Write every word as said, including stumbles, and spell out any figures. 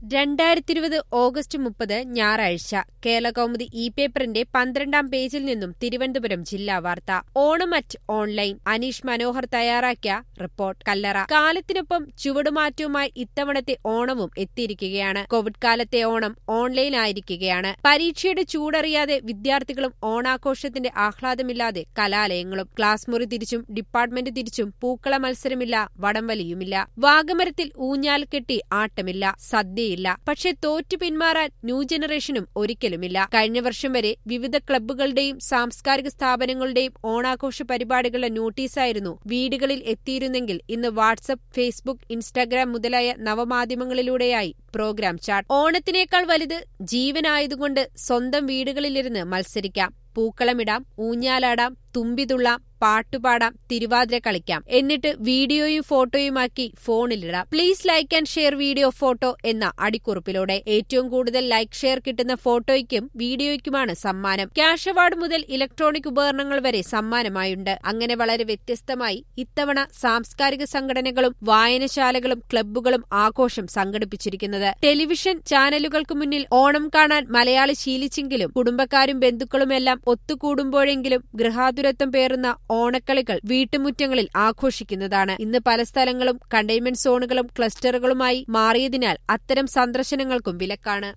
രണ്ടായിരത്തിയിരുപത് ഓഗസ്റ്റ് മുപ്പത് ഞായറാഴ്ച കേരളകൗമുദി ഇ പേപ്പറിന്റെ പന്ത്രണ്ടാം പേജിൽ നിന്നും തിരുവനന്തപുരം ജില്ലാ വാർത്ത. Onam at online. അനീഷ് മനോഹർ തയ്യാറാക്കിയ റിപ്പോർട്ട്. കല്ലറ. കാലത്തിനൊപ്പം ചുവടുമാറ്റവുമായി ഇത്തവണത്തെ ഓണവും എത്തിയിരിക്കുകയാണ്. കോവിഡ് കാലത്തെ ഓണം ഓൺലൈനായിരിക്കുകയാണ്. പരീക്ഷയുടെ ചൂടറിയാതെ വിദ്യാർത്ഥികളും ഓണാഘോഷത്തിന്റെ ആഹ്ലാദമില്ലാതെ കലാലയങ്ങളും. ക്ലാസ് മുറി തിരിച്ചും ഡിപ്പാർട്ട്മെന്റ് തിരിച്ചും പൂക്കള മത്സരമില്ല, വടംവലിയുമില്ല. വാഗമരത്തിൽ ഊഞ്ഞാൽ കെട്ടി ആട്ടമില്ല, സദ്യയില്ല. പക്ഷെ തോറ്റു പിന്മാറാൻ ന്യൂ ജനറേഷനും ഒരിക്കലുമില്ല. കഴിഞ്ഞ വർഷം വരെ വിവിധ ക്ലബ്ബുകളുടെയും സാംസ്കാരിക സ്ഥാപനങ്ങളുടെയും ഓണാഘോഷ പരിപാടികളുടെ നോട്ടീസായിരുന്നു വീടുകളിൽ എത്തിയിരുന്നെങ്കിൽ ഇന്ന് വാട്സ്ആപ്പ്, ഫേസ്ബുക്ക്, ഇൻസ്റ്റാഗ്രാം മുതലായ നവമാധ്യമങ്ങളിലൂടെയായി പ്രോഗ്രാം ചാറ്റ്. ഓണത്തിനേക്കാൾ വലുത് ജീവനായതുകൊണ്ട് സ്വന്തം വീടുകളിലിരുന്ന് മത്സരിക്കാം, പൂക്കളമിടാം, ഊഞ്ഞാലാടാം, തുമ്പിതുള്ളാം, പാട്ടുപാടാം, തിരുവാതിര കളിക്കാം. എന്നിട്ട് വീഡിയോയും ഫോട്ടോയുമാക്കി ഫോണിലിടാം. Please like and share video photo എന്ന അടിക്കുറിപ്പിലൂടെ. ഏറ്റവും കൂടുതൽ ലൈക്ക് ഷെയർ കിട്ടുന്ന ഫോട്ടോയ്ക്കും വീഡിയോയ്ക്കുമാണ് സമ്മാനം. ക്യാഷ് അവാർഡ് മുതൽ ഇലക്ട്രോണിക് ഉപകരണങ്ങൾ വരെ സമ്മാനമായുണ്ട്. അങ്ങനെ വളരെ വ്യത്യസ്തമായി ഇത്തവണ സാംസ്കാരിക സംഘടനകളും വായനശാലകളും ക്ലബ്ബുകളും ആഘോഷം സംഘടിപ്പിച്ചിരിക്കുന്നത്. ടെലിവിഷൻ ചാനലുകൾക്ക് മുന്നിൽ ഓണം കാണാൻ മലയാളി ശീലിച്ചെങ്കിലും കുടുംബക്കാരും ബന്ധുക്കളുമെല്ലാം ഒത്തുകൂടുമ്പോഴെങ്കിലും ഗൃഹാതുരത്വം പേറുന്ന ഓണക്കളികൾ വീട്ടുമുറ്റങ്ങളിൽ ആഘോഷിക്കുന്നതാണ്. ഇന്ന് പല സ്ഥലങ്ങളും കണ്ടെയ്ൻമെന്റ് സോണുകളും ക്ലസ്റ്ററുകളുമായി മാറിയതിനാൽ അത്തരം സന്ദർശനങ്ങൾക്കും വിലക്കാണ്.